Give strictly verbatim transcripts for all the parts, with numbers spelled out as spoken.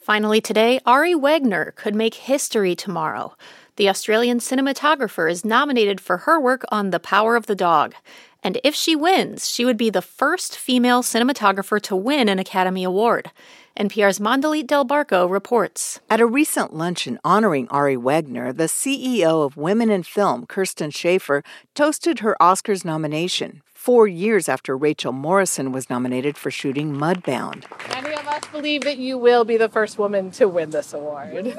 Finally today, Ari Wegner could make history tomorrow. The Australian cinematographer is nominated for her work on The Power of the Dog. And if she wins, she would be the first female cinematographer to win an Academy Award. N P R's Mandalit Del Barco reports. At a recent luncheon honoring Ari Wegner, the C E O of Women in Film, Kirsten Schaefer, toasted her Oscars nomination, four years after Rachel Morrison was nominated for shooting Mudbound. Many of us believe that you will be the first woman to win this award.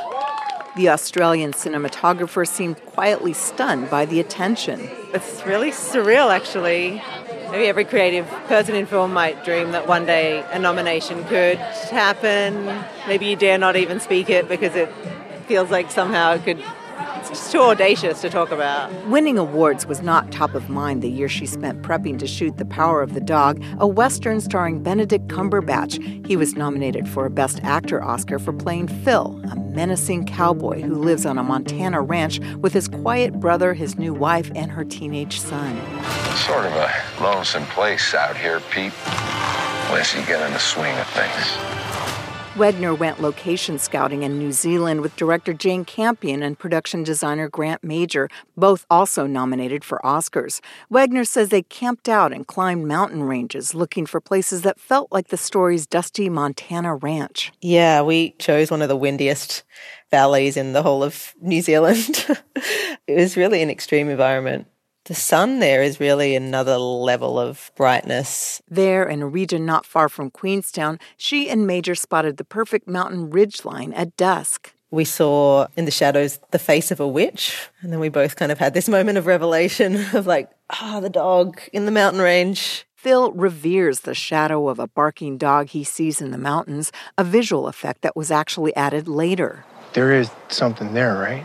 The Australian cinematographer seemed quietly stunned by the attention. It's really surreal, actually. Maybe every creative person in film might dream that one day a nomination could happen. Maybe you dare not even speak it because it feels like somehow it could... It's just too audacious to talk about. Winning awards was not top of mind the year she spent prepping to shoot The Power of the Dog, a Western starring Benedict Cumberbatch. He was nominated for a Best Actor Oscar for playing Phil, a menacing cowboy who lives on a Montana ranch with his quiet brother, his new wife, and her teenage son. Sort of a lonesome place out here, Pete, unless you get in the swing of things. Wegner went location scouting in New Zealand with director Jane Campion and production designer Grant Major, both also nominated for Oscars. Wegner says they camped out and climbed mountain ranges looking for places that felt like the story's dusty Montana ranch. Yeah, we chose one of the windiest valleys in the whole of New Zealand. It was really an extreme environment. The sun there is really another level of brightness. There, in a region not far from Queenstown, she and Major spotted the perfect mountain ridgeline at dusk. We saw in the shadows the face of a witch, and then we both kind of had this moment of revelation of like, ah, oh, the dog in the mountain range. Phil reveres the shadow of a barking dog he sees in the mountains, a visual effect that was actually added later. There is something there, right?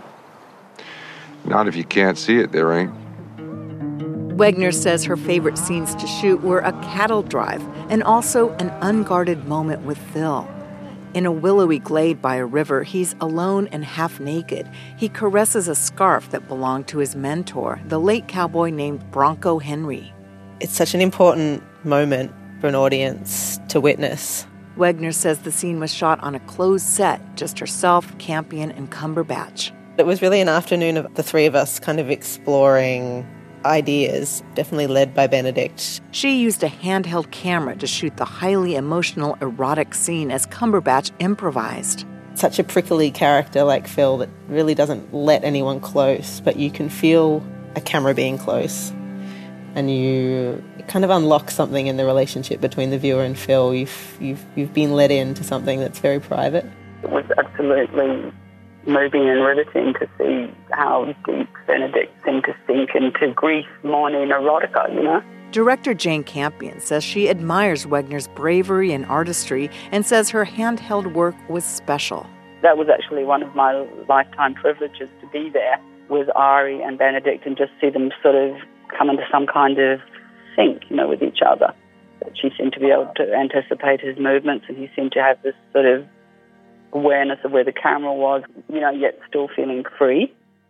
Not if you can't see it, there ain't. Wegner says her favorite scenes to shoot were a cattle drive and also an unguarded moment with Phil. In a willowy glade by a river, he's alone and half naked. He caresses a scarf that belonged to his mentor, the late cowboy named Bronco Henry. It's such an important moment for an audience to witness. Wegner says the scene was shot on a closed set, just herself, Campion, and Cumberbatch. It was really an afternoon of the three of us kind of exploring ideas, definitely led by Benedict. She used a handheld camera to shoot the highly emotional, erotic scene as Cumberbatch improvised. Such a prickly character like Phil that really doesn't let anyone close, but you can feel a camera being close. And you kind of unlock something in the relationship between the viewer and Phil. You've, you've, you've been let into something that's very private. It was absolutely moving and riveting to see how deep Benedict seemed to sink into grief, mourning, erotica, you know. Director Jane Campion says she admires Wegner's bravery and artistry and says her handheld work was special. That was actually one of my lifetime privileges to be there with Ari and Benedict and just see them sort of come into some kind of sync, you know, with each other. That she seemed to be able to anticipate his movements and he seemed to have this sort of awareness of where the camera was, you know, yet still feeling free.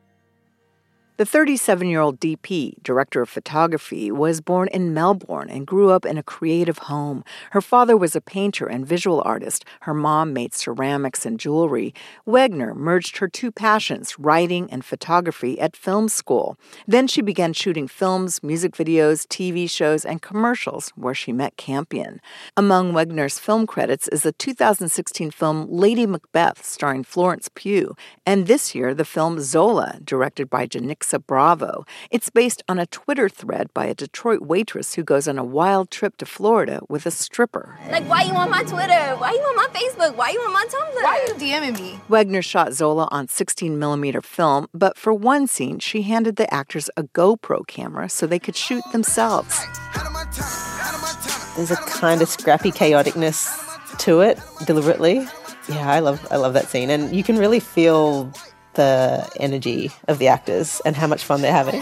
The thirty-seven-year-old D P, director of photography, was born in Melbourne and grew up in a creative home. Her father was a painter and visual artist. Her mom made ceramics and jewelry. Wegner merged her two passions, writing and photography, at film school. Then she began shooting films, music videos, T V shows, and commercials, where she met Campion. Among Wegner's film credits is the two thousand sixteen film Lady Macbeth, starring Florence Pugh, and this year the film Zola, directed by Janixa Bravo. It's based on a Twitter thread by a Detroit waitress who goes on a wild trip to Florida with a stripper. Like, why you on my Twitter? Why you on my Facebook? Why you on my Tumblr? Why are you DMing me? Wegner shot Zola on sixteen millimeter film, but for one scene, she handed the actors a GoPro camera so they could shoot themselves. There's a kind of scrappy chaoticness to it, deliberately. Yeah, I love I love that scene. And you can really feel the energy of the actors and how much fun they're having.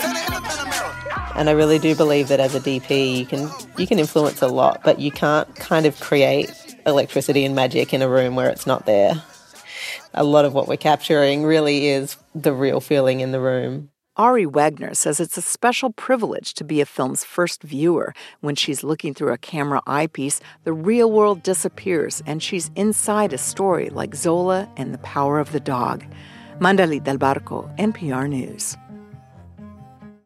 And I really do believe that as a D P, you can you can influence a lot, but you can't kind of create electricity and magic in a room where it's not there. A lot of what we're capturing really is the real feeling in the room. Ari Wegner says it's a special privilege to be a film's first viewer. When she's looking through a camera eyepiece, the real world disappears and she's inside a story like Zola and the Power of the Dog. Mandalit Del Barco, N P R News.